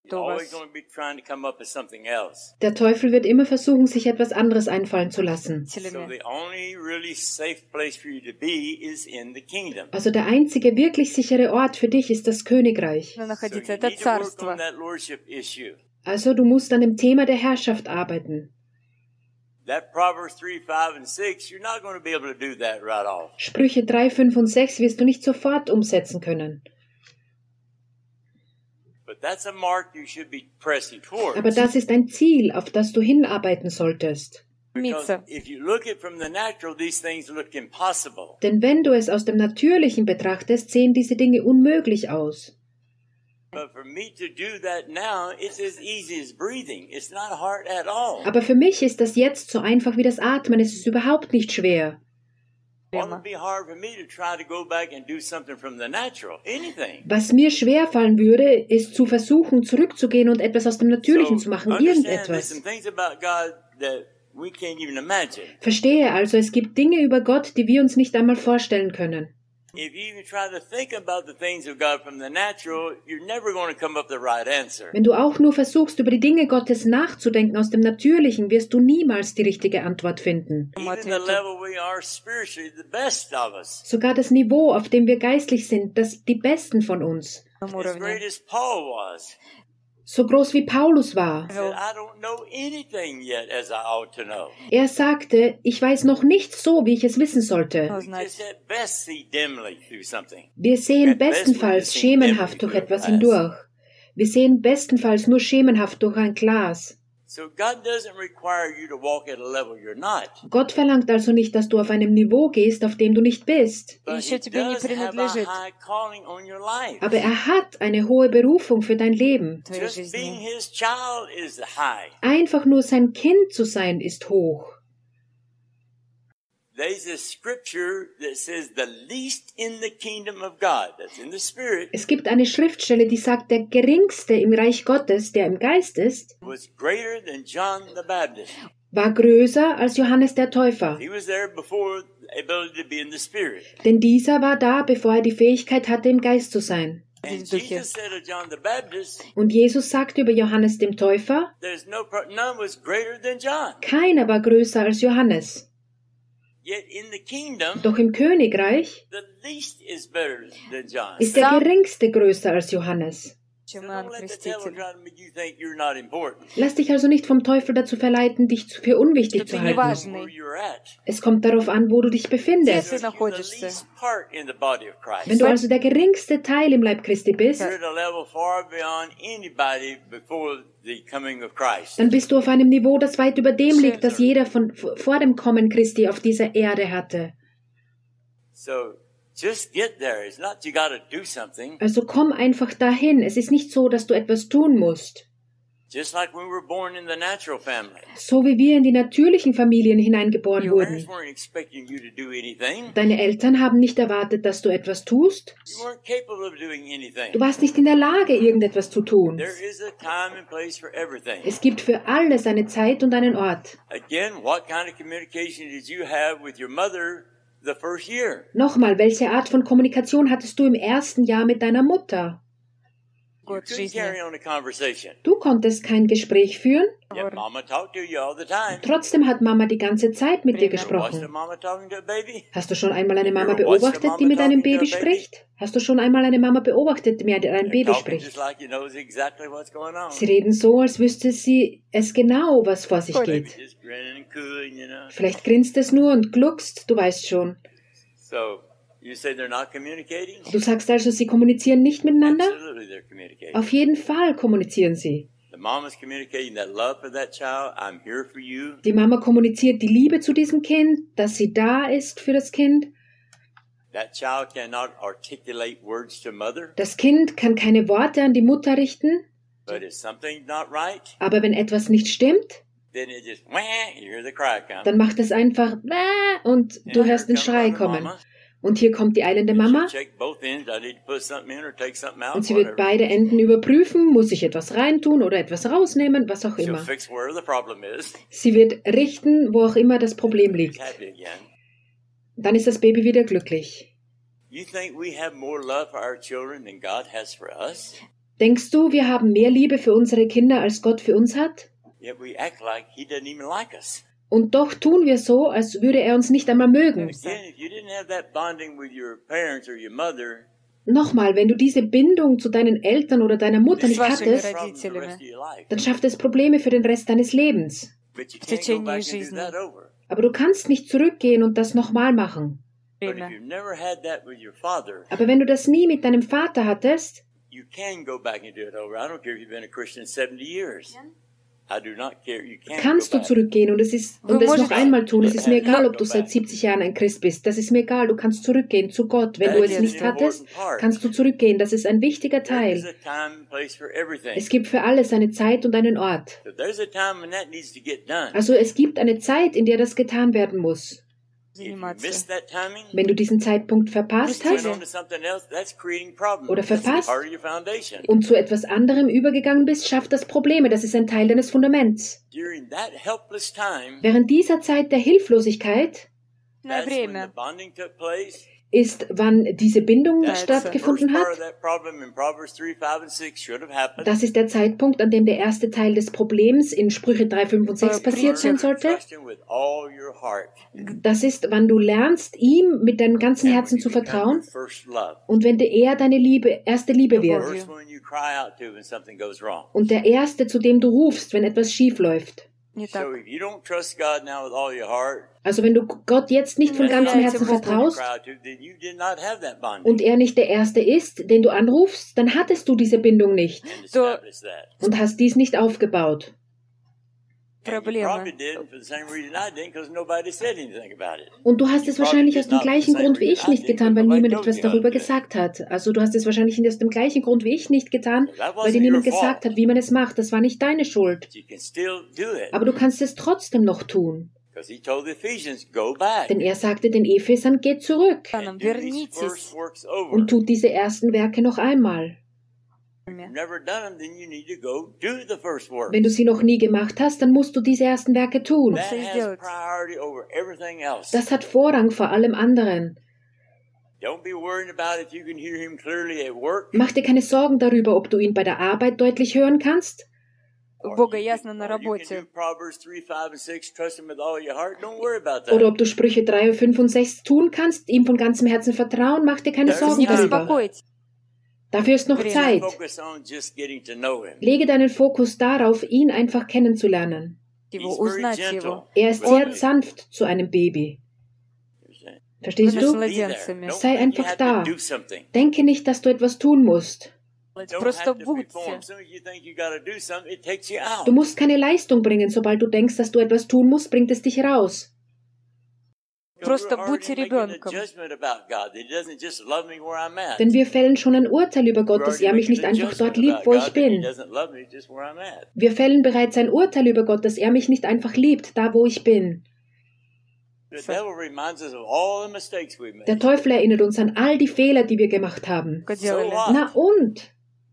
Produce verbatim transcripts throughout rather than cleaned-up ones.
у вас. Always going to be trying to come up with something else. Der Teufel wird immer versuchen, sich etwas anderes einfallen zu lassen. So the only really safe place for you to be is in the kingdom. Also der einzige wirklich sichere Ort für dich ist das Königreich. Но So находиться you это need to work царство. on that lordship issue. Also du musst an dem Thema der Herrschaft arbeiten. That Proverbs three, five, and six, you're not going to be able to do that right off. Sprüche drei, fünf und sechs wirst du nicht sofort umsetzen können. But that's a mark you should be pressing towards. Aber das ist ein Ziel, auf das du hinarbeiten solltest. Because Стремиться. if you look at it from the natural, these things look impossible. Denn wenn du es aus dem Natürlichen betrachtest, sehen diese Dinge unmöglich aus. But for me to do that now, it's as easy as breathing. It's not hard at all. Aber für mich ist das jetzt so einfach wie das Atmen. Es ist überhaupt nicht schwer. What would be hard for me to try to go back and do something from the natural? Anything. Was mir schwer fallen würde, ist zu versuchen, zurückzugehen und etwas aus dem Natürlichen zu machen, understand there's irgendetwas. some things about God that we can't even imagine. Verstehe also, es gibt Dinge über Gott, die wir uns nicht einmal vorstellen können. If you even try to think about the things of God from the natural, you're never going to come up with the right answer. Wenn du auch nur versuchst, über die Dinge Gottes nachzudenken aus dem Natürlichen, wirst du niemals die richtige Antwort finden. Even the level we are spiritually, the best of us. Sogar das Niveau, auf dem wir geistlich sind, das die Besten von uns. На As уровне. great as Paul was. So groß wie Paulus war. He said, I don't know anything yet as I ought to know. Er sagte, ich weiß noch nicht so, wie ich es wissen sollte. Но We знать. just at best see dimly through something. Wir sehen bestenfalls schemenhaft durch etwas hindurch. Wir sehen bestenfalls nur schemenhaft durch ein Glas. So God doesn't require you to walk at a level you're not. Gott verlangt also nicht, dass du auf einem Niveau gehst, auf dem du nicht bist. But Еще He тебе не does have a принадлежит. high calling on your life. Aber er hat eine hohe Berufung für dein Leben. Твоей Just being жизни. His child is high. Einfach nur sein Kind zu sein, ist hoch. There's a scripture that says the least in the kingdom of God, that's in the spirit, Es gibt eine Schriftstelle, die sagt, der Geringste im Reich Gottes, der im Geist ist, was greater than John the Baptist. war größer als Johannes der Täufer. He was there before the ability to be in the spirit. Denn dieser war da, bevor er die Fähigkeit hatte, im Geist zu sein. And Здесь в духе. Jesus said of John the Baptist, Und Jesus sagte über Johannes dem Täufer, there's no pro- none was greater than John. keiner war größer als Johannes. Yet in the kingdom, Doch im Königreich the least is better than John. ist der Geringste größer als Johannes. So Чем Иоанн don't let the devil Креститель. try to make you think you're not important. Lass dich also nicht vom Teufel dazu verleiten, dich zu- für unwichtig Что zu ты не halten. важный. Where you're at. Es kommt darauf an, wo du dich Где befindest. ты You're the находишься? least part in the body of Christ. Wenn du also der geringste Teil im Leib Christi bist, You're at a level far beyond anybody before the coming of Christ. dann bist du auf einem Niveau, das weit über dem liegt, das jeder von vor dem Kommen Christi auf dieser Erde hatte. So just get there. It's not you got to do something. Also komm einfach dahin. Es ist nicht so, dass du etwas tun musst. Just like we were born in the natural family. So wie wir in die natürlichen Familien hineingeboren Your parents wurden. weren't expecting you to do anything. Deine Eltern haben nicht erwartet, dass du etwas tust. You weren't capable of doing Du anything. warst nicht in der Lage, irgendetwas zu tun. There is a time and place for everything. Es gibt für alles eine Zeit und einen Ort. Again, what kind of communication did you have with your mother the first year? Nochmal, welche Art von Kommunikation hattest du im ersten Jahr mit deiner Mutter? You Год couldn't жизни. carry on a conversation. Du konntest kein Gespräch führen, Yet mama talked to you all the time. trotzdem hat Mama die ganze Zeit mit dir Watched a gesprochen. mama talking to a baby? Hast du schon einmal eine Mama beobachtet, die mit einem Baby spricht? Hast du schon einmal eine Mama beobachtet, die mit einem Baby Talking spricht? just like you knows exactly what's going on. Sie reden so, als wüsste sie es genau, was vor sich Maybe geht. just grinning and cooing, you know. Vielleicht grinst es nur und gluckst, du weißt schon. So you say they're not communicating? Du sagst also, sie kommunizieren nicht miteinander? Absolutely, they're communicating. Auf jeden Fall kommunizieren sie. The mom is communicating that love for that child. I'm here for you. Die Mama kommuniziert die Liebe zu diesem Kind, dass sie da ist für das Kind. That child cannot articulate words to mother, Das Kind kann keine Worte an die Mutter richten, but if something's not right, aber wenn etwas nicht stimmt, then it just wah, you hear the cry come. dann macht es einfach "Bäh" und du hörst den Schrei kommen. Und hier kommt die eilende Mama Check both ends. I need to put something in or take something out. und sie wird Whatever. beide Enden überprüfen, muss ich etwas reintun oder etwas rausnehmen, was auch She'll immer. fix where the problem is. Sie wird richten, wo auch immer das Problem She's liegt. happy again. Dann ist das Baby wieder glücklich. You think we have more love for our children than God has for us? Denkst du, wir haben mehr Liebe für unsere Kinder, als Gott für uns hat? Yet we act like he doesn't even like us. Und doch tun wir so, als würde er uns nicht einmal mögen. Again, if you didn't have that bonding with your parents or your mother, Nochmal, wenn du diese Bindung zu deinen Eltern oder deiner Mutter nicht вашими hattest, problems the rest of your life. dann schafft es Probleme für den Rest deines Lebens. But you В can't go течение back and do жизни. that over. Aber du kannst nicht zurückgehen und das nochmal machen. But if Время. you've never had that with your father, Aber wenn du das nie mit deinem Vater hattest, you can go back and do it over. I don't care if you've been a Christian seventy years. I do not care. You can kannst go du back. zurückgehen und es ist und Du es noch musst- einmal tun. Es ist mir egal, ob du Go seit back. siebzig Jahren ein Christ bist. Das ist mir egal. Du kannst zurückgehen zu Gott. Wenn du That es is nicht an hattest, important part. kannst du zurückgehen. Das ist ein wichtiger There is Teil. a time and place for everything. Es gibt für alles eine Zeit und einen Ort. So there's a time when that needs to get done. Also es gibt eine Zeit, in der das getan werden muss. If you Заниматься. miss that timing, Wenn du diesen Zeitpunkt verpasst went hast on to something else, that's creating problems. Oder That's verpasst. part of your foundation. und zu etwas anderem übergegangen bist, schafft das Probleme. Das ist ein Teil deines Fundaments. During that helpless time, Während dieser Zeit der Hilflosigkeit На that's when the время. bonding took place. ist, wann diese Bindung That's the stattgefunden first hat. part of that problem in Proverbs three, five, and six should have happened. Das ist der Zeitpunkt, an dem der erste Teil des Problems in Sprüche drei, fünf und sechs Äh, passiert sein Learn to sollte. trust him with all your heart. Das ist, wann du lernst, ihm mit deinem ganzen And Herzen when zu you become vertrauen your first love. und wenn der er deine Liebe, erste Liebe wird First one you cry out to when something goes wrong. und der erste, zu dem du rufst, wenn etwas schief läuft. Не So так. if you don't trust God now with all your heart, Also wenn du Gott jetzt nicht von Ja, ganzem ja, Herzen ja, ja. vertraust cry out to, then you did not have that bonding. und er nicht der Erste ist, den du anrufst, dann hattest du diese Bindung nicht and So- establish that. und hast dies nicht aufgebaut. And you Проблема. probably didn't for the same reason I didn't, because nobody said anything about it. Und du hast es wahrscheinlich aus dem gleichen Grund wie ich nicht getan, weil niemand etwas darüber gesagt gesagt hat. Also du hast es wahrscheinlich aus dem gleichen Grund wie ich nicht getan, weil dir niemand gesagt hat, wie man es macht. Das war nicht deine Schuld. But you can still do it. Aber du kannst es trotzdem noch tun. Because he told the Ephesians, go back. Denn er sagte den Ephesern, geht zurück And do these Вернитесь. first works over. und tut diese ersten Werke noch einmal. If you've never done them, then you need to go do the first work. Wenn du sie noch nie gemacht hast, dann musst du diese ersten Werke tun. That Musst du has сделать. priority over everything else. Das hat Vorrang vor allem anderen. Don't be worried about if you can hear him clearly at work. Mach dir keine Sorgen darüber, ob du ihn bei der Arbeit deutlich hören kannst or Бога you ясно can- на or you can работе. do Proverbs three, five, and six. Trust him with all your heart. Don't worry about oder that. ob du Sprüche drei, fünf und sechs tun kannst, ihm von ganzem Herzen vertrauen. Mach dir keine Das ist Sorgen Не Ja. darüber. беспокойтесь. Dafür ist noch Время. Zeit. Focus on just getting to know him. Lege deinen Fokus darauf, ihn einfach kennenzulernen. Его, He's very узнать gentle. его. Er ist with sehr you. sanft zu einem Baby. Verstehst Вы du? начали- Be there. Младенцами. Don't Sei think you einfach have da. to do something. Denke nicht, dass du etwas tun musst. Don't Просто have to perform. будьте. As soon as you think you got to do something, it takes you out. Du musst keine Leistung bringen. Sobald du denkst, dass du etwas tun musst, bringt es dich raus. Просто We're already будьте making a ребенком. judgment about God, that He doesn't just love me where I'm at. Denn wir fällen schon ein Urteil über Gott, We're dass already er mich making nicht a einfach judgment dort liebt, about wo God, ich that He bin. doesn't love me just where I'm at. Wir fällen bereits ein Urteil über Gott, dass er mich nicht einfach liebt, da wo ich bin. The devil reminds us of all the mistakes we've Der made. Teufel erinnert uns an all die Fehler, die wir gemacht haben. Что делали? what? Na und?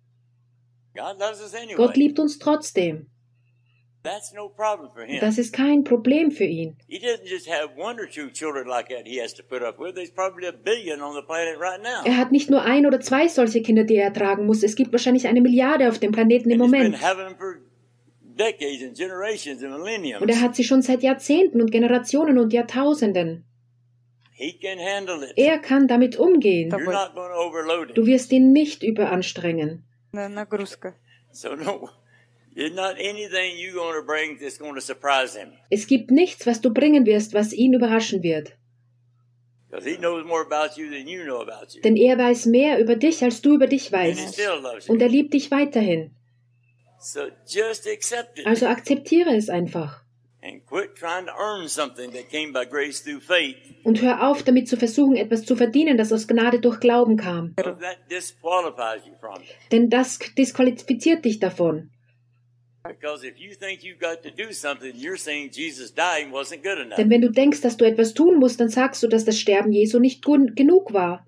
God loves us anyway. Gott liebt uns trotzdem. That's no problem for Him. Das ist kein Problem für ihn. He doesn't just have one or two children like that He has to put up with. There's probably a billion on the planet right now. Er hat nicht nur ein oder zwei solche Kinder, die er tragen muss. Es gibt wahrscheinlich eine Milliarde auf dem Planeten im And He's been Moment. having them for decades and generations and millenniums. Und er hat sie schon seit Jahrzehnten und Generationen und Jahrtausenden. He can handle it. Er kann damit umgehen. You're not going to overload Du him. wirst ihn nicht überanstrengen. На- Нагрузка. So no, there's not anything you're going to bring that's going to surprise Him. Es gibt nichts, was du bringen wirst, was ihn überraschen wird. Because He knows more about you than you know about you. Denn er weiß mehr über dich, als du über dich And He weißt. still loves you. Und er liebt dich weiterhin. So just accept it. Also akzeptiere es einfach. And quit trying to earn something that came by grace through faith. Und hör auf, damit zu versuchen, etwas zu verdienen, das aus Gnade durch Glauben kam. Because that disqualifies you from it. Denn das disqualifiziert dich davon. Because if you think you've got to do something, you're saying Jesus dying wasn't good enough. Denn wenn du denkst, dass du etwas tun musst, dann sagst du, dass das Sterben Jesu nicht gut genug war.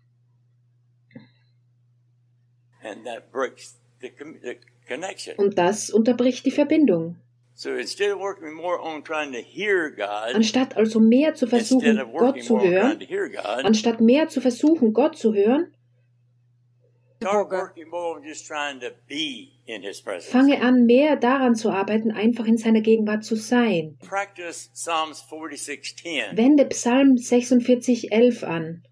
And that breaks the, com- the connection. Und das unterbricht die Verbindung. So instead of working more on trying to hear God, Anstatt also mehr zu instead versuchen, of Gott working zu more on trying hören, to hear God, anstatt mehr zu versuchen, Gott zu hören, Start Бога. working more on just trying to be in His presence. Fange an, mehr daran zu arbeiten, einfach in seiner Gegenwart zu sein. Practice Psalms forty-six ten. Wende Psalm sechsundvierzig elf an.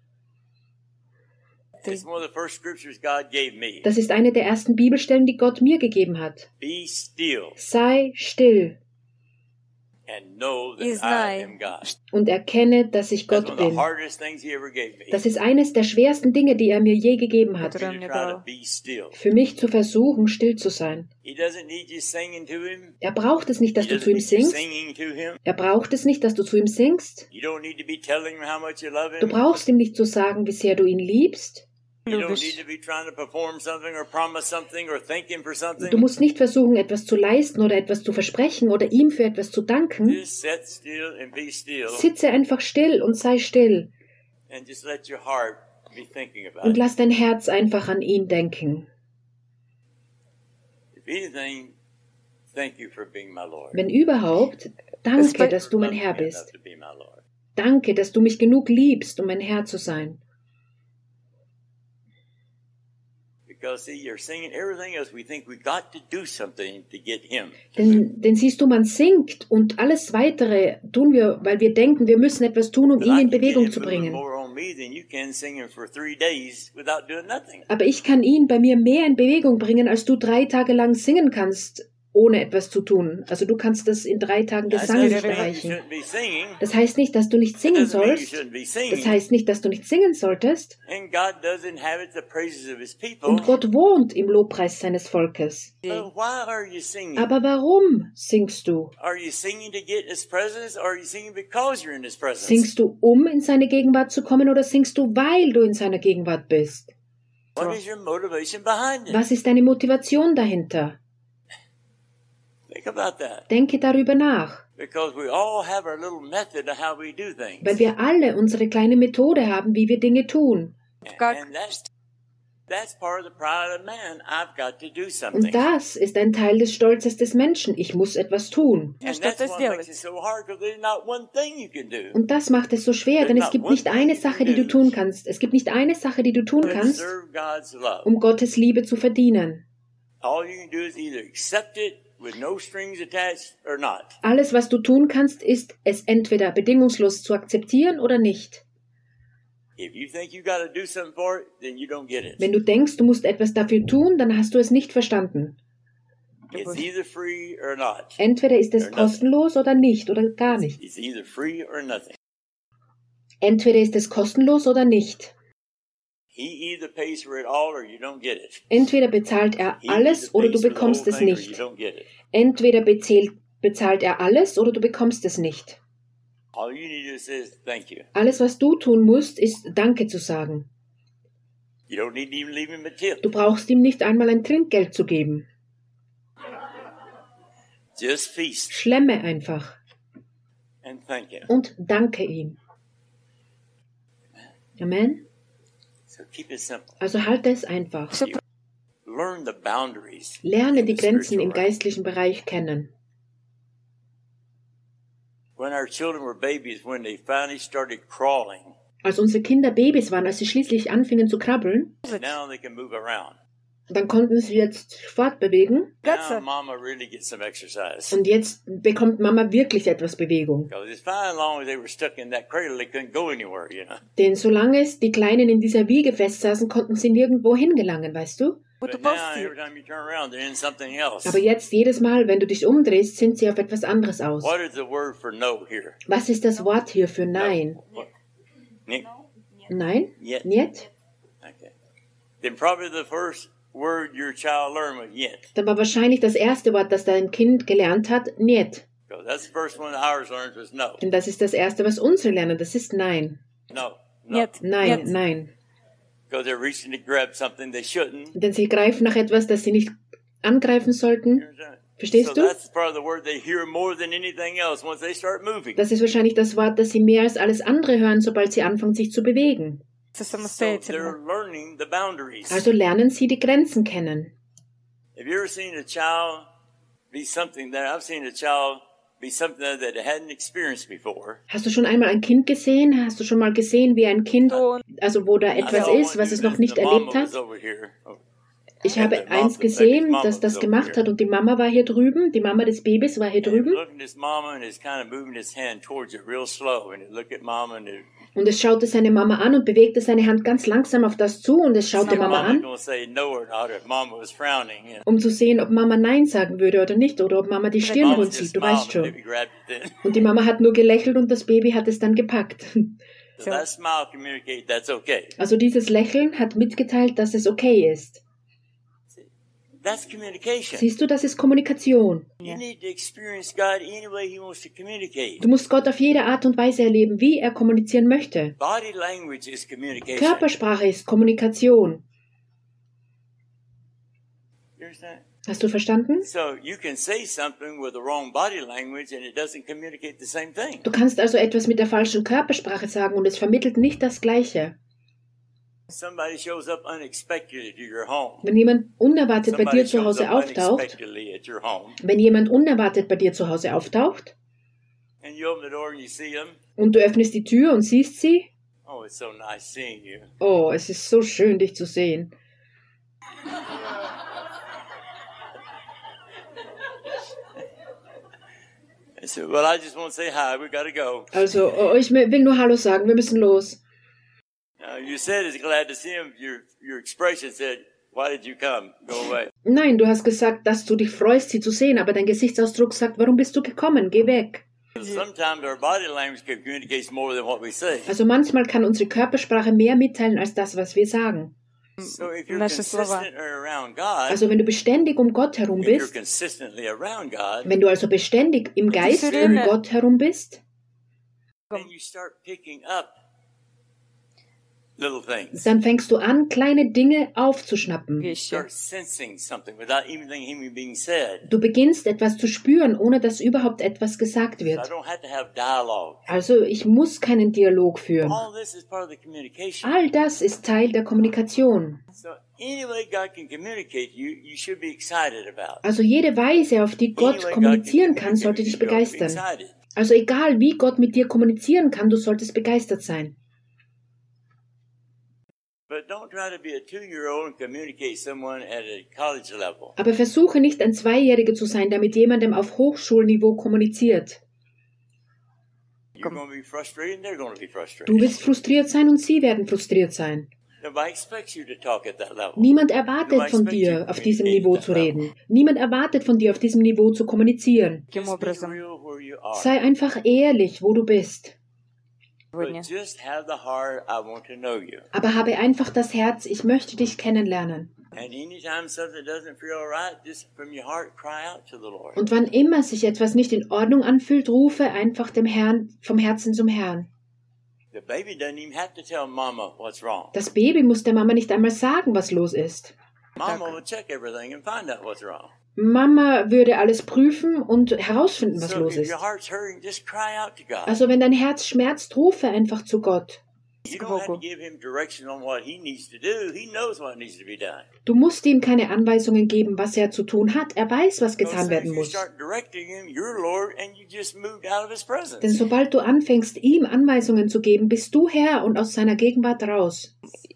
It's one of the first scriptures God gave me. Das ist eine der ersten Bibelstellen, die Gott mir gegeben hat. Be still Sei still and know that И I знай, am God. und erkenne, dass ich That's Gott one of the bin. hardest things He ever gave me. Das ist eines der schwersten Dinge, die er mir je gegeben hat. To Которые он мне try to дал. be still. Für mich zu versuchen, still zu sein. He doesn't need you singing to Him. Er braucht es nicht, He dass du doesn't zu ihm need you singst. singing to Him. Er braucht es nicht, dass du zu ihm singst. You don't need to be telling Him how much you love Du Him. brauchst ihm nicht zu sagen, wie sehr du ihn liebst. You don't Любишь. need to be trying to perform something or promise something or thinking for something. Du musst nicht versuchen, etwas zu leisten oder etwas zu versprechen oder ihm für etwas zu danken. Just sit still and be still Sitze einfach still und sei still and just let your heart be thinking about und it. lass dein Herz einfach an ihn denken. If anything, thank you for being my Lord. Wenn überhaupt, danke, dass du mein Love Herr me enough bist. to be my Lord. Danke, dass du mich genug liebst, um mein Herr zu sein. Because see, you're singing everything else. We think we got to do something to get Him. Denn, denn siehst du, man singt und alles Weitere tun wir, weil wir denken, wir müssen etwas tun, um But ihn I in can get Bewegung Him zu moving bringen. more on me than you can singing for three days without doing nothing. Aber ich kann ihn bei mir mehr in Bewegung bringen, als du drei Tage lang singen kannst, ohne etwas zu tun. Also du kannst das in drei Tagen des That Sanges doesn't mean you erreichen. shouldn't be singing. Das heißt nicht, dass du nicht That singen doesn't mean you sollst. shouldn't be Das singing. heißt nicht, dass du nicht singen solltest. And God does inhabit the praises of His people. Und Gott wohnt im Lobpreis seines Volkes. But why are you singing? Aber warum singst du? Are you singing to get His presence, or are you singing because you're in His presence? Singst du, um in seine Gegenwart zu kommen, oder singst du, weil du in seiner Gegenwart bist? What is your motivation behind it? Was ist deine Motivation dahinter? Think about that. Denke darüber nach, Because we all have our little method of how we do things. weil wir alle unsere kleine Methode haben, wie wir Dinge tun. Как- And that's, that's part of the pride of man. I've got to do something. Und das ist ein Teil des Stolzes des Menschen. Ich muss etwas tun. And Что-то that's what сделать. makes it so hard, because there's not one thing you can do Und das macht es so schwer, denn es gibt nicht eine Sache, die du tun kannst. Es gibt nicht eine Sache, die du tun to kannst, deserve God's love. um Gottes Liebe zu verdienen. All you can do is either accept it with no strings attached or not. Alles, was du tun kannst, ist, es entweder bedingungslos zu akzeptieren oder nicht. If you think you got to do something for it, then you don't get it. Wenn du denkst, du musst etwas dafür tun, dann hast du es nicht verstanden. It's either free or not. Entweder ist es kostenlos oder nicht oder gar nicht. It's either free or nothing. Entweder ist es kostenlos oder nicht. He either pays for it all or you don't get it. Entweder bezahlt er He alles either oder du pays for the bekommst whole es thing or nicht. you don't get it. Entweder bezahlt, bezahlt er alles oder du bekommst es nicht. All you need to do is say thank you. Alles, was du tun musst, ist Danke zu sagen. You don't need to even leave him a tip. Du brauchst ihm nicht einmal ein Trinkgeld zu geben. Just feast Schlemme einfach and thank him. und danke ihm. Amen. So keep it simple. Also halte es einfach. Всё Learn the boundaries. Lerne in die the Grenzen im spiritual realm. geistlichen Bereich kennen. When our children were babies, when they finally started crawling, Als unsere Kinder Babys waren, als sie schließlich anfingen zu krabbeln, now they can move around. dann konnten sie jetzt fortbewegen. Now Gotcha. Mama really gets some exercise. Und jetzt bekommt Mama wirklich etwas Bewegung. Because it's fine as long as they were stuck in that cradle, they couldn't go anywhere, you know. Denn solange es die Kleinen in dieser Wiege festsaßen, konnten sie nirgendwo hingelangen, weißt du? But Буду now, ползти. every time you turn around, they're in something else. Aber jetzt, jedes Mal, wenn du dich umdrehst, sind sie auf etwas anderes aus. What is the word for no here? Was ist das Wort hier für Nein? What? Nick? Nein? Yet. Niet? Okay. Then probably the first word your child learned was yet. Dann war wahrscheinlich das erste Wort, das dein Kind gelernt hat, Niet. Because that's the first one ours learned was no. Denn das ist das erste, was unsere lernen, das ist Nein. No. No. Нет, Nein, нет. nein. Because they're reaching to grab something they shouldn't. Denn sie greifen nach etwas, das sie nicht angreifen You sollten. understand? Verstehst so du? that's part of the word they hear more than anything else once they start moving. Das ist wahrscheinlich das Wort, das sie mehr als alles andere hören, sobald sie anfangen, sich zu bewegen. Это So they're самостоятельно. learning the boundaries. Also lernen sie die Grenzen kennen. Have you ever seen a child be something that I've seen a child be something that I hadn't experienced before. Hast du schon einmal ein Kind gesehen? Hast du schon mal gesehen, wie ein Kind, So, also wo da etwas ist, was es noch nicht erlebt hat? Ich habe eins gesehen, das das gemacht hat und die Mama war hier drüben, die Mama des Babys war hier drüben. Und es schaute seine Mama an und bewegte seine Hand ganz langsam auf das zu und es schaute Mama an, um zu sehen, ob Mama Nein sagen würde oder nicht oder ob Mama die Stirn runzieht, du weißt schon. Und die Mama hat nur gelächelt und das Baby hat es dann gepackt. Also dieses Lächeln hat mitgeteilt, dass es okay ist. That's communication. Siehst du, das ist Kommunikation. You need to experience God any way He wants to communicate. Du musst Gott auf jede Art und Weise erleben, wie er kommunizieren möchte. Body language is communication. Körpersprache ist Kommunikation. You understand? Hast du verstanden? So you can say something with the wrong body language and it doesn't communicate the same thing. Du kannst also etwas mit der falschen Körpersprache sagen und es vermittelt nicht das Gleiche. Somebody shows up unexpectedly to your home. Wenn jemand unerwartet bei Somebody dir zu shows Hause up auftaucht, unexpectedly at your home, wenn jemand unerwartet bei dir zu Hause auftaucht and you open the door and you see them. und du öffnest die Tür und siehst sie, Oh, it's so nice seeing you. oh, es ist so schön, dich zu sehen. I said, well, I just want to say hi. We got to go. Also, oh, ich will nur Hallo sagen, wir müssen los. Now, you said it's glad to see him. Your your expression said, why did you come? Go away. Nein, du hast gesagt, dass du dich freust, sie zu sehen, aber dein Gesichtsausdruck sagt, warum bist du gekommen? Geh weg. Sometimes our body language communicates more than what we say. Also manchmal kann unsere Körpersprache mehr mitteilen als das, was wir sagen. So if you're Наши слова. consistent around God, Also wenn du beständig um Gott herum if you're bist, consistently around God, wenn du also beständig im Geist um Söyleme. Gott herum bist, then you start picking up little things. dann fängst du an, kleine Dinge aufzuschnappen. вещи. Start sensing something without even even being said. Du beginnst etwas zu spüren, ohne dass überhaupt etwas gesagt So I wird. don't have to have dialogue. Also ich muss keinen Dialog führen. All this is part of the communication. All das ist Teil der Kommunikation. So any way God can communicate you, you should be excited about. Also jede Weise, auf die Any way Gott God kommunizieren can kann, sollte dich communicate, you ought to be begeistern. excited. Also egal, wie Gott mit dir kommunizieren kann, du solltest begeistert sein. But don't try to be a two-year-old and communicate someone at a college level. Aber versuche nicht ein Zweijähriger zu sein, der mit jemandem auf Hochschulniveau kommuniziert. You're going to be frustrated and they're going to be frustrated. Du wirst frustriert sein und sie werden frustriert sein. Nobody expects you to talk at that level. Niemand erwartet von dir, auf diesem Niveau zu reden. Niemand erwartet von dir, auf diesem Niveau zu kommunizieren. Таким Just be образом, real where you are. Sei einfach ehrlich, wo du bist. сегодня. But just have the heart, I want to know you. Aber habe einfach das Herz, ich möchte dich kennenlernen. And anytime something doesn't feel right, just from your heart cry out to the Lord. Und wann immer sich etwas nicht in Ordnung anfühlt, rufe einfach dem Herrn, vom Herzen zum Herrn. The baby doesn't even have to tell mama what's wrong. Das Baby muss der Mama nicht einmal sagen, was los ist. Mama will check everything and find out what's wrong. Mama würde alles prüfen und herausfinden, was So los if ist. your heart's hurting, just cry out to God. Also wenn dein Herz schmerzt, rufe einfach zu Gott. You don't have to give him direction on what he needs to do. He knows what needs to be done. Du musst ihm keine Anweisungen geben, was er zu tun hat. Er weiß, was So getan as werden you muss. start directing him, you're Lord, and you just moved out of his presence. Denn sobald du anfängst, ihm Anweisungen zu geben, bist du Herr und aus seiner Gegenwart raus.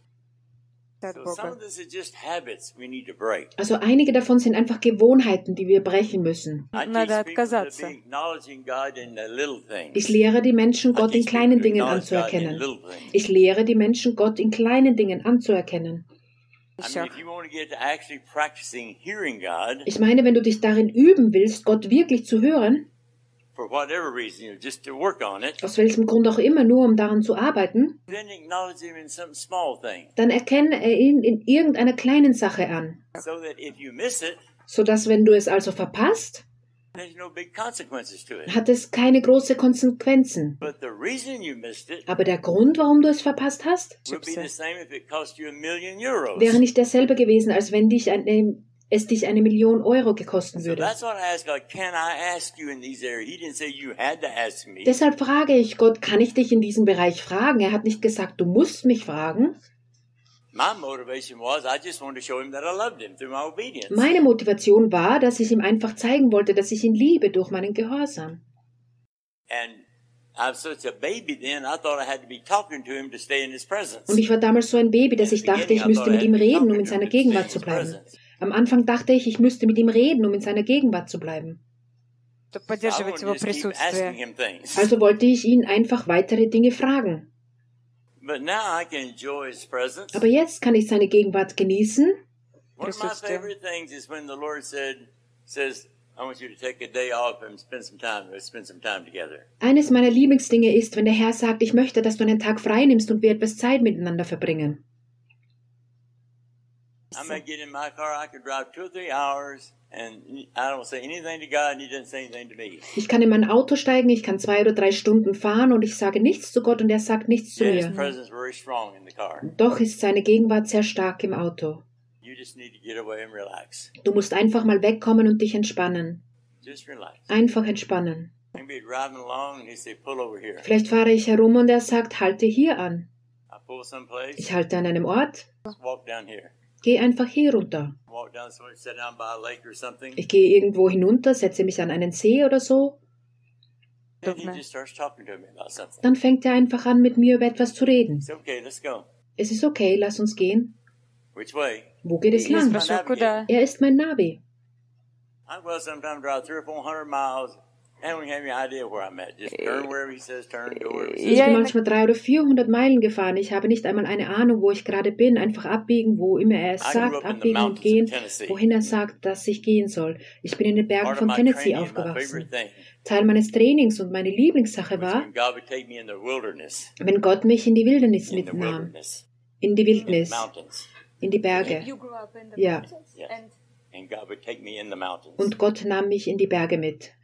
От So some Бога. of this is just habits we need to break. Also einige davon sind einfach Gewohnheiten, die wir brechen müssen. I Надо teach people to отказаться. be acknowledging God in the little things. Ich lehre die Menschen, I Gott in teach kleinen people to Dingen acknowledge God in anzuerkennen. little things. Ich lehre die Menschen, Gott in kleinen Dingen anzuerkennen. I mean, if you want to get to actually practicing hearing God, Ich meine, wenn du dich darin üben willst, Gott wirklich zu hören, for whatever reason, you know, just to work on it, aus welchem Grund auch immer, nur um daran zu arbeiten, then acknowledge Him in some small thing, dann erkenne ihn in irgendeiner kleinen Sache an, so that if you miss it, sodass, wenn du es also verpasst, there's no big consequences to it. hat es keine großen Konsequenzen. But the reason you missed it Aber der Grund, warum du es verpasst hast, would be the same if it cost you a million euros. wäre nicht derselbe gewesen, als wenn dich eine, es dich eine Million Euro gekosten So würde. that's what I asked God, can I ask you in these areas? He didn't say you had to ask me. Deshalb frage ich Gott, kann ich dich in diesem Bereich fragen? Er hat nicht gesagt, du musst mich fragen. My motivation was I just wanted to show him that I loved him through my obedience. Meine Motivation war, dass ich ihm einfach zeigen wollte, dass ich ihn liebe durch meinen Gehorsam. Und ich war damals so ein Baby, dass ich dachte, ich müsste mit ihm reden, um in seiner Gegenwart zu bleiben. Am Anfang dachte ich, ich müsste mit ihm reden, um in seiner Gegenwart zu bleiben. Also wollte ich ihn einfach weitere Dinge fragen. Aber jetzt kann ich seine Gegenwart genießen. Eines meiner Lieblingsdinge ist, wenn der Herr sagt, ich möchte, dass du einen Tag frei nimmst und wir etwas Zeit miteinander verbringen. Ich kann in mein Auto steigen, ich kann zwei oder drei Stunden fahren und ich sage nichts zu Gott und er sagt nichts zu mir. Doch ist seine Gegenwart sehr stark im Auto. Du musst einfach mal wegkommen und dich entspannen. Einfach entspannen. Vielleicht fahre ich herum und er sagt, halte hier an. Ich halte an einem Ort. Geh einfach hier runter. Ich gehe irgendwo hinunter, setze mich an einen See oder so. Dann fängt er einfach an, mit mir über etwas zu reden. Es ist okay, lass uns gehen. Wo geht es lang? Er ist mein Navi. Ich bin manchmal drei oder vierhundert Meilen gefahren. Ich habe nicht einmal eine Ahnung, wo ich gerade bin. Einfach abbiegen, wo immer er es sagt, abbiegen und gehen, wohin er sagt, dass ich gehen soll. Ich bin in den Bergen von Tennessee aufgewachsen. Teil meines Trainings und meine Lieblingssache war, wenn Gott mich in die Wildnis mitnahm. In die Wildnis. In die Berge. Ja. Und Gott nahm mich in die Berge mit.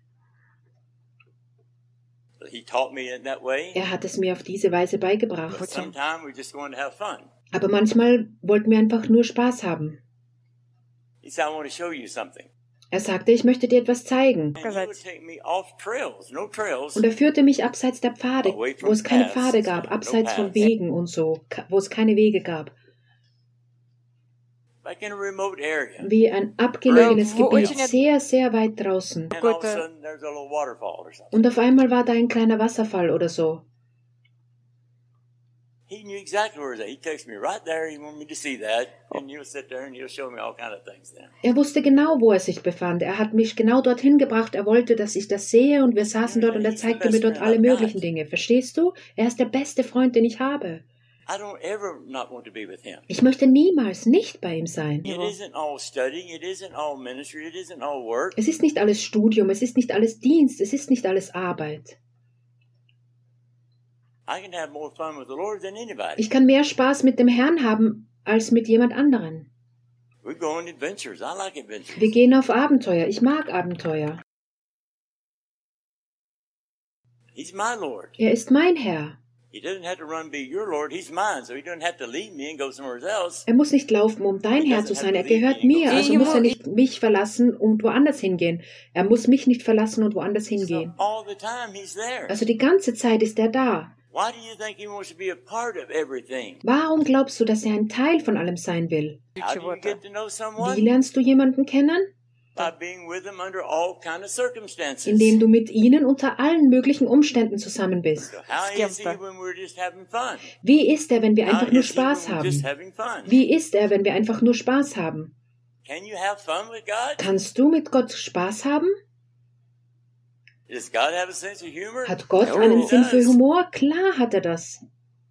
Er hat es mir auf diese Weise beigebracht. Aber manchmal wollten wir einfach nur Spaß haben. Er sagte, ich möchte dir etwas zeigen. Und er führte mich abseits der Pfade, wo es keine Pfade gab, abseits von Wegen und so, wo es keine Wege gab. Wie ein abgelegenes Gebiet, sehr, sehr weit draußen. Und auf einmal war da ein kleiner Wasserfall oder so. Er wusste genau, wo er sich befand. Er hat mich genau dorthin gebracht. Er wollte, dass ich das sehe und wir saßen dort und er zeigte mir dort alle möglichen Dinge. Verstehst du? Er ist der beste Freund, den ich habe. Ich möchte niemals nicht bei ihm sein. Es ist nicht alles Studium, es ist nicht alles Dienst, es ist nicht alles Arbeit. Ich kann mehr Spaß mit dem Herrn haben als mit jemand anderen. Wir gehen auf Abenteuer. Ich mag Abenteuer. Er ist mein Herr. Er muss nicht laufen, um dein Herr zu sein. Er gehört mir, also muss er nicht mich verlassen und woanders hingehen. Er muss mich nicht verlassen und woanders hingehen. Also die ganze Zeit ist er da. Warum glaubst du, dass er ein Teil von allem sein will? Wie lernst du jemanden kennen? Indem du mit ihnen unter allen möglichen Umständen zusammen bist. Wie ist er, wenn wir einfach nur Spaß haben? Wie ist er, wenn wir einfach nur Spaß haben? Kannst du mit Gott Spaß haben? Hat Gott einen Sinn für Humor? Klar hat er das.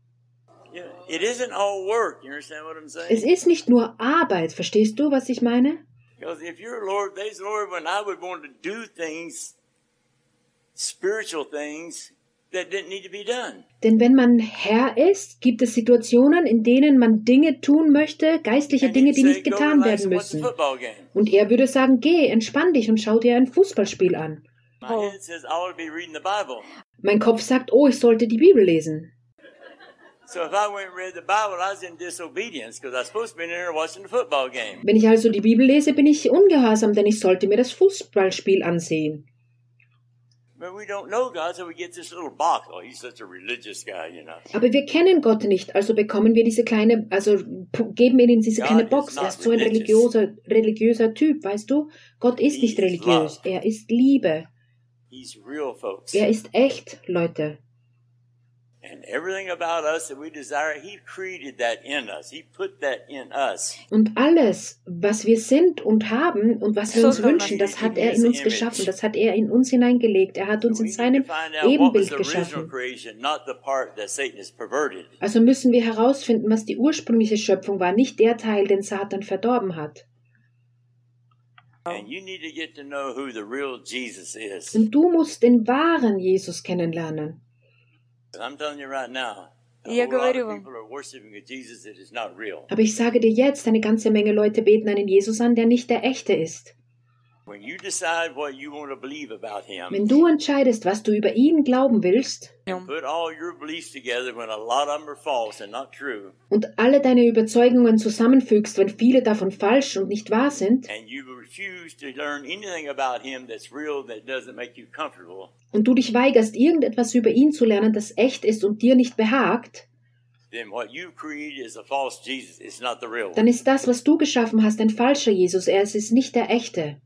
Es ist nicht nur Arbeit, verstehst du, was ich meine? Because if you're Lord, there's Lord, when I would want to do things, spiritual things, that didn't need to be done. Denn wenn man Herr ist, gibt es Situationen, in denen man Dinge tun möchte, geistliche Dinge, die nicht getan werden müssen. Und er würde sagen, geh, entspann dich und schau dir ein Fußballspiel an. My head says I ought to be reading the Bible. Mein Kopf sagt, oh, ich sollte die Bibel lesen. So if I went and read the Bible, I was in disobedience because I was supposed to be in there watching the football game. Wenn ich also die Bibel lese, bin ich ungehorsam, denn ich sollte mir das Fußballspiel ansehen. But we don't know God, so we get this little box. Oh, he's such a religious guy, you know. Aber wir kennen Gott nicht, also bekommen wir diese kleine, also geben wir ihm diese kleine Box. Er ist so ein religiöser, religiöser Typ, weißt du? Gott ist nicht religiös, er ist Liebe. He's real, folks. Er ist echt, Leute. And everything about us that we desire, He created that in us. He put that in us. Und alles, was wir sind und haben und was wir uns wünschen, das hat er in uns geschaffen, das hat er in uns hineingelegt. Er hat uns in seinem Ebenbild geschaffen. Also müssen wir herausfinden, was die ursprüngliche Schöpfung war, nicht der Teil, den Satan verdorben hat. Und du musst den wahren Jesus kennenlernen. Aber ich sage dir jetzt, eine ganze Menge Leute beten einen Jesus an, der nicht der echte ist. Wenn du entscheidest, was du über ihn glauben willst, und alle deine Überzeugungen zusammenfügst, wenn viele davon falsch und nicht wahr sind, und du dich weigerst, irgendetwas über ihn zu lernen, das echt ist und dir nicht behagt, dann ist das, was du geschaffen hast, ein falscher Jesus. Er ist nicht der echte.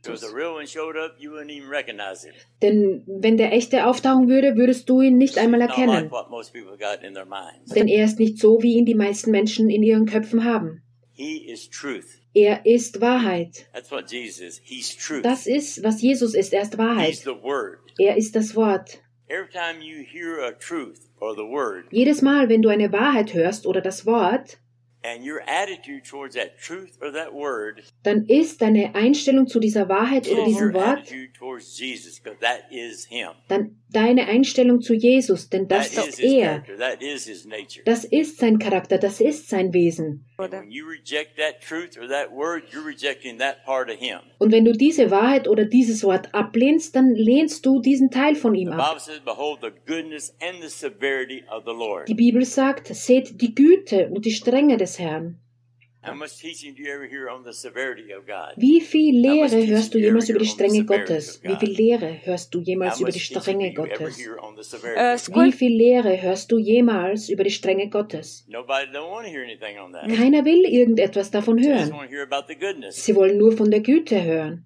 Denn wenn der echte auftauchen würde, würdest du ihn nicht einmal erkennen. Denn er ist nicht so, wie ihn die meisten Menschen in ihren Köpfen haben. Er ist Wahrheit. Das ist, was Jesus ist. Er ist Wahrheit. Er ist das Wort. Jedes Mal, wenn du eine Wahrheit hörst oder das Wort, dann ist deine Einstellung zu dieser Wahrheit oder diesem Wort dann deine Einstellung zu Jesus, denn das ist er. Das ist sein Charakter, das ist sein Wesen. Und wenn du diese Wahrheit oder dieses Wort ablehnst, dann lehnst du diesen Teil von ihm ab. Die Bibel sagt, seht die Güte und die Strenge des Herrn. Wie viel Lehre hörst du jemals über die Strenge Gottes? Wie viel Lehre hörst du jemals über die Strenge Gottes? Wie viel Lehre hörst du jemals über die Strenge Gottes? Keiner will irgendetwas davon hören. Sie wollen nur von der Güte hören.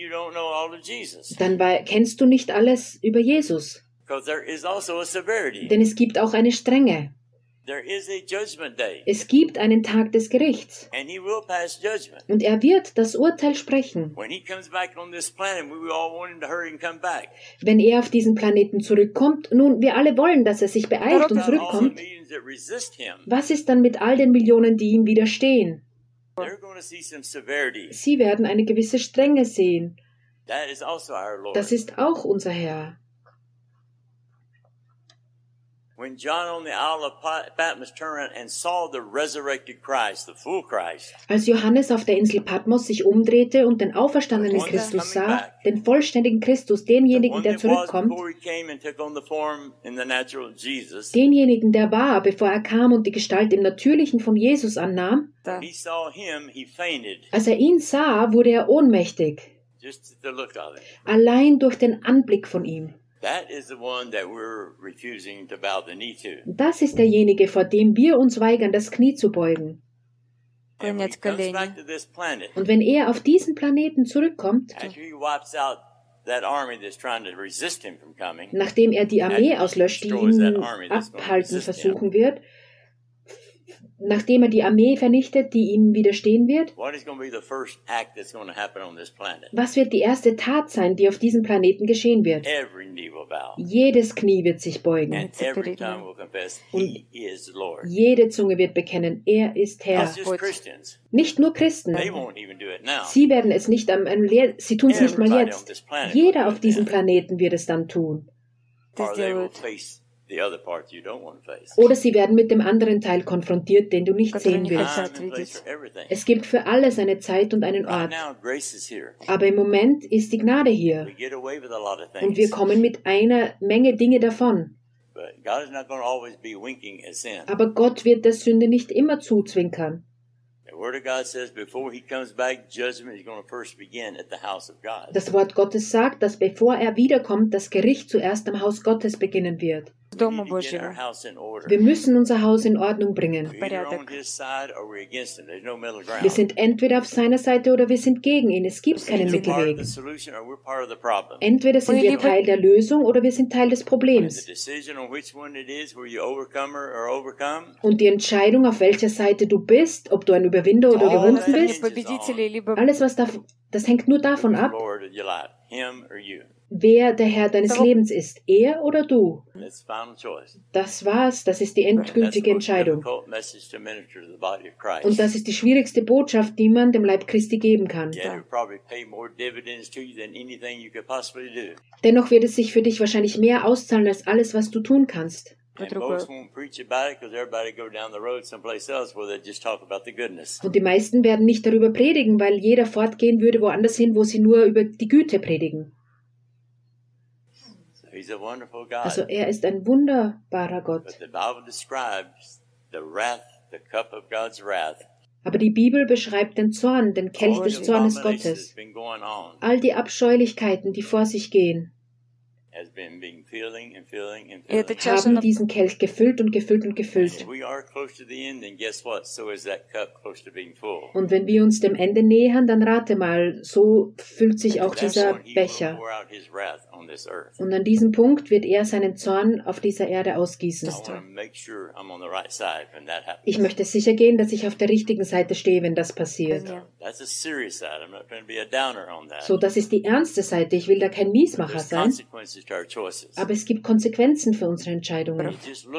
Dann kennst du nicht alles über Jesus. Denn es gibt auch eine Strenge. Es gibt einen Tag des Gerichts. Und er wird das Urteil sprechen. Wenn er auf diesen Planeten zurückkommt, nun, wir alle wollen, dass er sich beeilt und zurückkommt. Was ist dann mit all den Millionen, die ihm widerstehen? Sie werden eine gewisse Strenge sehen. Das ist auch unser Herr. When John on the Isle of Patmos turned around and saw the resurrected Christ, the full Christ. Als Johannes auf der Insel Patmos sich umdrehte und den auferstandenen Christus sah, den vollständigen Christus, denjenigen, der zurückkommt, denjenigen, der war, bevor er kam und die Gestalt im Natürlichen von Jesus annahm, als er ihn sah, wurde er ohnmächtig, allein durch den Anblick von ihm. Das ist derjenige, vor dem wir uns weigern, das Knie zu beugen. Und wenn er auf diesen Planeten zurückkommt, nachdem er die Armee auslöscht, die ihn abhalten versuchen wird, nachdem er die Armee vernichtet, die ihm widerstehen wird, was wird die erste Tat sein, die auf diesem Planeten geschehen wird? Jedes Knie wird sich beugen. Und jede Zunge wird bekennen, er ist Herr. Nicht nur Christen. Sie werden es nicht am, sie tun es nicht mal jetzt. Jeder auf diesem Planeten wird es dann tun. Oder sie werden mit dem anderen Teil konfrontiert, den du nicht sehen willst. Es gibt für alles eine Zeit und einen Ort. Aber im Moment ist die Gnade hier. Und wir kommen mit einer Menge Dinge davon. Aber Gott wird der Sünde nicht immer zuzwinkern. Das Wort Gottes sagt, dass bevor er wiederkommt, das Gericht zuerst am Haus Gottes beginnen wird. Дому Божьего. Wir müssen unser Haus in Ordnung bringen. Порядок. Wir sind entweder auf seiner Seite oder wir sind gegen ihn. Es gibt keinen Mittelweg. Entweder sind wir Teil der Lösung oder wir sind Teil des Problems. Und die Entscheidung, auf welcher Seite du bist, ob du ein Überwinder oder überwunden bist, alles, was da, das hängt nur davon ab, wer der Herr deines Lebens ist, er oder du. Das war's, das ist die endgültige Entscheidung. Und das ist die schwierigste Botschaft, die man dem Leib Christi geben kann. Dennoch wird es sich für dich wahrscheinlich mehr auszahlen als alles, was du tun kannst. Und die meisten werden nicht darüber predigen, weil jeder fortgehen würde woanders hin, wo sie nur über die Güte predigen. Also er ist ein wunderbarer Gott. Aber die Bibel beschreibt den Zorn, den Kelch des Zornes Gottes. All die Abscheulichkeiten, die vor sich gehen, haben diesen Kelch gefüllt und gefüllt und gefüllt. Und wenn wir uns dem Ende nähern, dann rate mal, so füllt sich auch dieser Becher. Und an diesem Punkt wird er seinen Zorn auf dieser Erde ausgießen. Ich möchte sicher gehen, dass ich auf der richtigen Seite stehe, wenn das passiert. So, das ist die ernste Seite. Ich will da kein Miesmacher sein. Aber es gibt Konsequenzen für unsere Entscheidungen.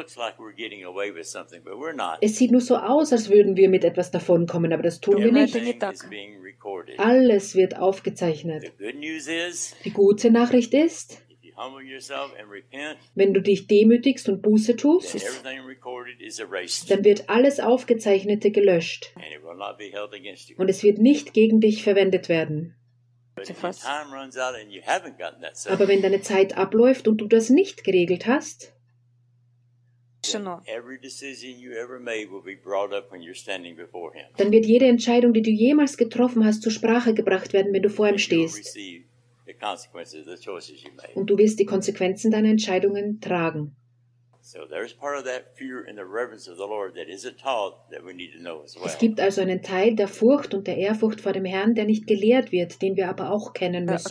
Es sieht nur so aus, als würden wir mit etwas davonkommen, aber das tun wir nicht. Alles wird aufgezeichnet. Die gute Nachricht ist, wenn du dich demütigst und Buße tust, dann wird alles Aufgezeichnete gelöscht. Und es wird nicht gegen dich verwendet werden. Aber wenn deine Zeit abläuft und du das nicht geregelt hast, dann wird jede Entscheidung, die du jemals getroffen hast, zur Sprache gebracht werden, wenn du vor ihm stehst. Und du wirst die Konsequenzen deiner Entscheidungen tragen. Es gibt also einen Teil der Furcht und der Ehrfurcht vor dem Herrn, der nicht gelehrt wird, den wir aber auch kennen müssen.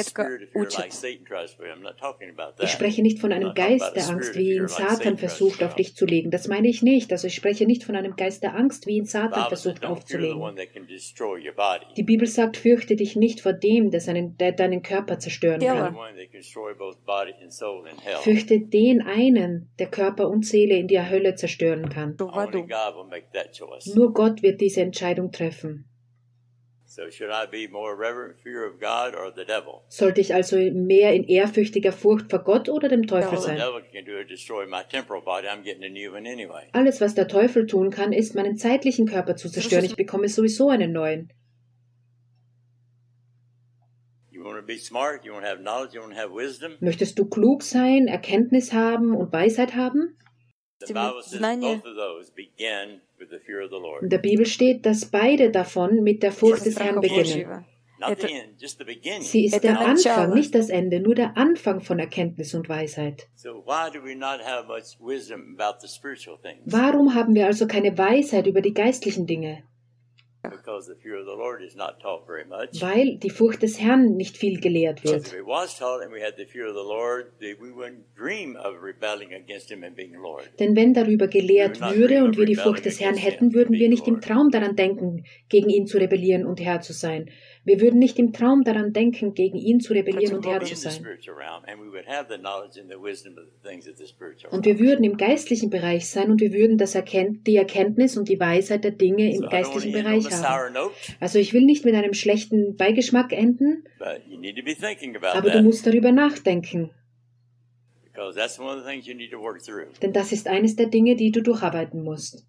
Ich spreche nicht von einem Geist der Angst, wie ihn Satan versucht auf dich zu legen. Das meine ich nicht. Also ich spreche nicht von einem Geist der Angst, wie ihn Satan versucht aufzulegen. Die Bibel sagt, fürchte dich nicht vor dem, der, seinen, der deinen Körper zerstören kann. Fürchte den einen, der Körper und Seele in der Hölle zerstören kann. Nur Gott wird diese Entscheidung treffen. Sollte ich also mehr in ehrfürchtiger Furcht vor Gott oder dem Teufel sein? Alles, was der Teufel tun kann, ist, meinen zeitlichen Körper zu zerstören. Ich bekomme sowieso einen neuen. Möchtest du klug sein, Erkenntnis haben und Weisheit haben? In der Bibel steht, dass beide davon mit der Furcht des Herrn beginnen. Sie ist der Anfang, nicht das Ende, nur der Anfang von Erkenntnis und Weisheit. Warum haben wir also keine Weisheit über die geistlichen Dinge? Weil die Furcht des Herrn nicht viel gelehrt wird. Denn wenn darüber gelehrt würde und wir die Furcht des Herrn hätten, würden wir nicht im Traum daran denken, gegen ihn zu rebellieren und Herr zu sein. Wir würden nicht im Traum daran denken, gegen ihn zu rebellieren und Herr zu sein. Und wir würden im geistlichen Bereich sein und wir würden das Erkennt- die Erkenntnis und die Weisheit der Dinge im geistlichen Bereich haben. Also ich will nicht mit einem schlechten Beigeschmack enden, aber du musst darüber nachdenken. Denn das ist eines der Dinge, die du durcharbeiten musst.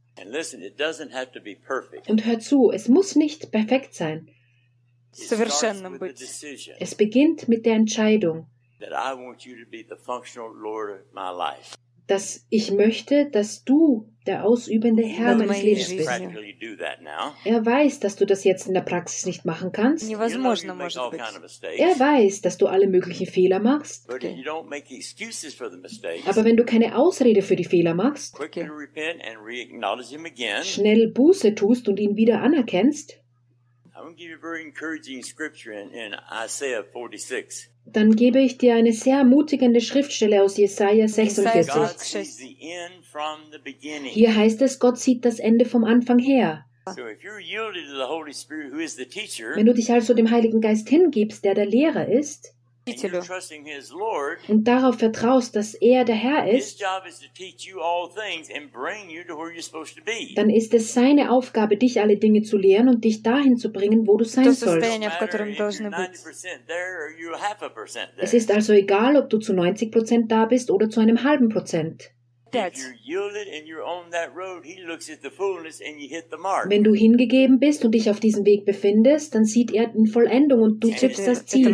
Und hör zu, es muss nicht perfekt sein. Es beginnt mit der Entscheidung, dass ich möchte, dass du der ausübende Herr meines Lebens bist. Er weiß, dass du das jetzt in der Praxis nicht machen kannst. Er weiß, dass du alle möglichen Fehler machst. Aber wenn du keine Ausrede für die Fehler machst, schnell Buße tust und ihn wieder anerkennst, dann gebe ich dir eine sehr ermutigende Schriftstelle aus Jesaja sechsundvierzig. Hier heißt es, Gott sieht das Ende vom Anfang her. Wenn du dich also dem Heiligen Geist hingibst, der der Lehrer ist, und darauf vertraust, dass er der Herr ist, dann ist es seine Aufgabe, dich alle Dinge zu lehren und dich dahin zu bringen, wo du sein sollst. Es ist also egal, ob du zu neunzig Prozent da bist oder zu einem halben Prozent. Wenn du hingegeben bist und dich auf diesem Weg befindest, dann sieht er in Vollendung und du triffst das Ziel.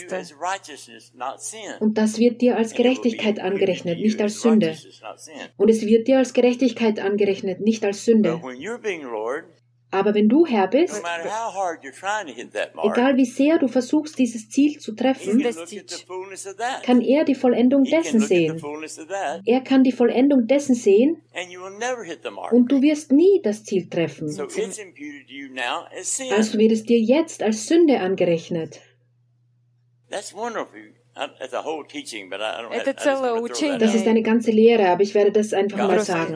Und das wird dir als Gerechtigkeit angerechnet, nicht als Sünde. Und es wird dir als Gerechtigkeit angerechnet, nicht als Sünde. Aber wenn du Herr bist, egal wie sehr du versuchst, dieses Ziel zu treffen, kann er die Vollendung dessen sehen. Er kann die Vollendung dessen sehen und du wirst nie das Ziel treffen. Also wird es dir jetzt als Sünde angerechnet. Das ist eine ganze Lehre, aber ich werde das einfach mal sagen.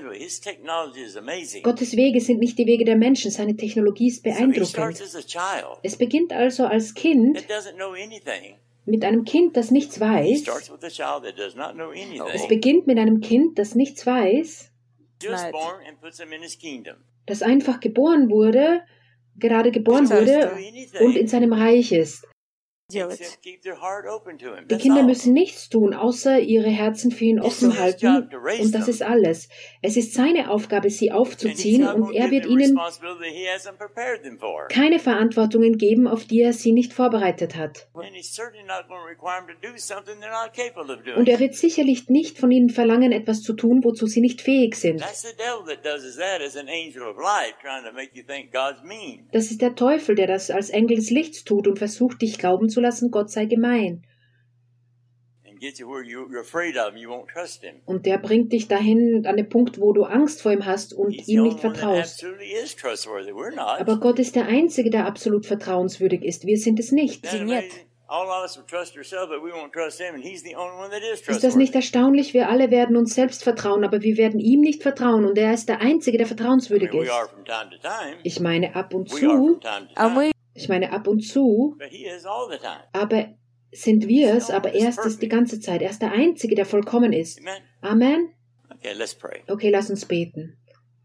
Gottes Wege sind nicht die Wege der Menschen, seine Technologie ist beeindruckend. Es beginnt also als Kind, mit einem Kind, das nichts weiß. Es beginnt mit einem Kind, das nichts weiß, das einfach geboren wurde, gerade geboren wurde und in seinem Reich ist. Die Kinder müssen nichts tun, außer ihre Herzen für ihn offen halten, und das ist alles. Es ist seine Aufgabe, sie aufzuziehen, und er wird ihnen keine Verantwortungen geben, auf die er sie nicht vorbereitet hat. Und er wird sicherlich nicht von ihnen verlangen, etwas zu tun, wozu sie nicht fähig sind. Das ist der Teufel, der das als Engel des Lichts tut und versucht, dich glauben zu lassen, Gott sei gemein. Und der bringt dich dahin an den Punkt, wo du Angst vor ihm hast und ihm nicht vertraust. Aber Gott ist der Einzige, der absolut vertrauenswürdig ist. Wir sind es nicht. Ist das nicht erstaunlich? Wir alle werden uns selbst vertrauen, aber wir werden ihm nicht vertrauen, und er ist der Einzige, der vertrauenswürdig ist. Ich meine ab und zu, ich meine ab und zu, aber sind wir es, aber er ist es die ganze Zeit. Er ist der Einzige, der vollkommen ist. Amen? Okay, lass uns beten.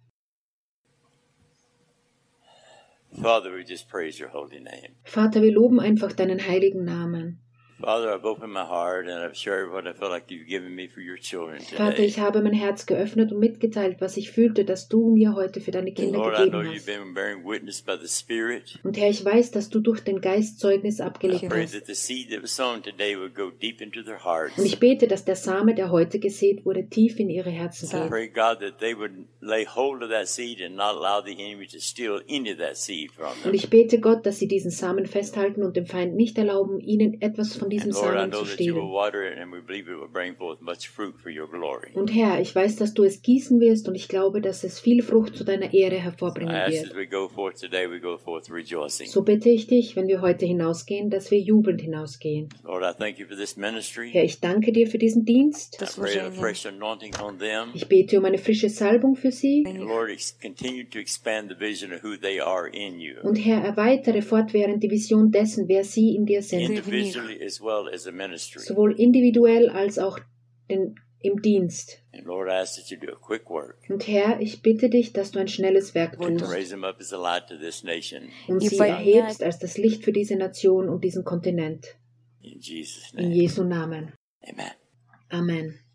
Father, we just praise your holy name. Vater, wir loben einfach deinen heiligen Namen. Father, I've opened my heart and I've shared what I feel like you've given me for your children today. Vater, ich habe mein Herz geöffnet und mitgeteilt, was ich fühlte, dass du mir heute für deine Kinder Lord, gegeben I know hast. you've been bearing witness by the Spirit. Und Herr, ich weiß, dass du durch den Geist Zeugnis I abgelegt pray hast. that the seed that was sown today would go deep into their hearts. Und ich bete, dass der Same, der heute gesät wurde, tief in ihre Herzen I geht. pray, God, that they would lay hold of that seed and not allow the enemy to steal any of that seed from Und them. ich bete Gott, dass sie diesen Samen festhalten und dem Feind nicht erlauben, ihnen etwas von diesem And Lord, I Samen know zu that you will stehlen. water it and we believe it will bring forth much fruit for your glory. Und Herr, ich weiß, dass du es gießen wirst, und ich glaube, dass es viel Frucht zu deiner Ehre I hervorbringen ask wird. as we go forth today, we go forth rejoicing. So bitte ich dich, wenn wir heute hinausgehen, dass wir jubelnd hinausgehen. Lord, I thank you for this ministry. Herr, ich danke dir für diesen Dienst. I pray a fresh anointing on them. Ich bete um eine frische Salbung für sie. And Lord, ex- continue to expand the vision of who they are in you, Und Herr, erweitere fortwährend die Vision dessen, wer sie in dir sind. individually as well as a ministry. Sowohl individuell als auch den, im Dienst. And Lord, I ask that you do a quick work Und Herr, ich bitte dich, dass du ein schnelles Werk and tust raise them up as a light to this nation. und sie erhebst als das Licht für diese Nation und diesen Kontinent. In Jesus' In name. Jesu Namen. Amen. Amen.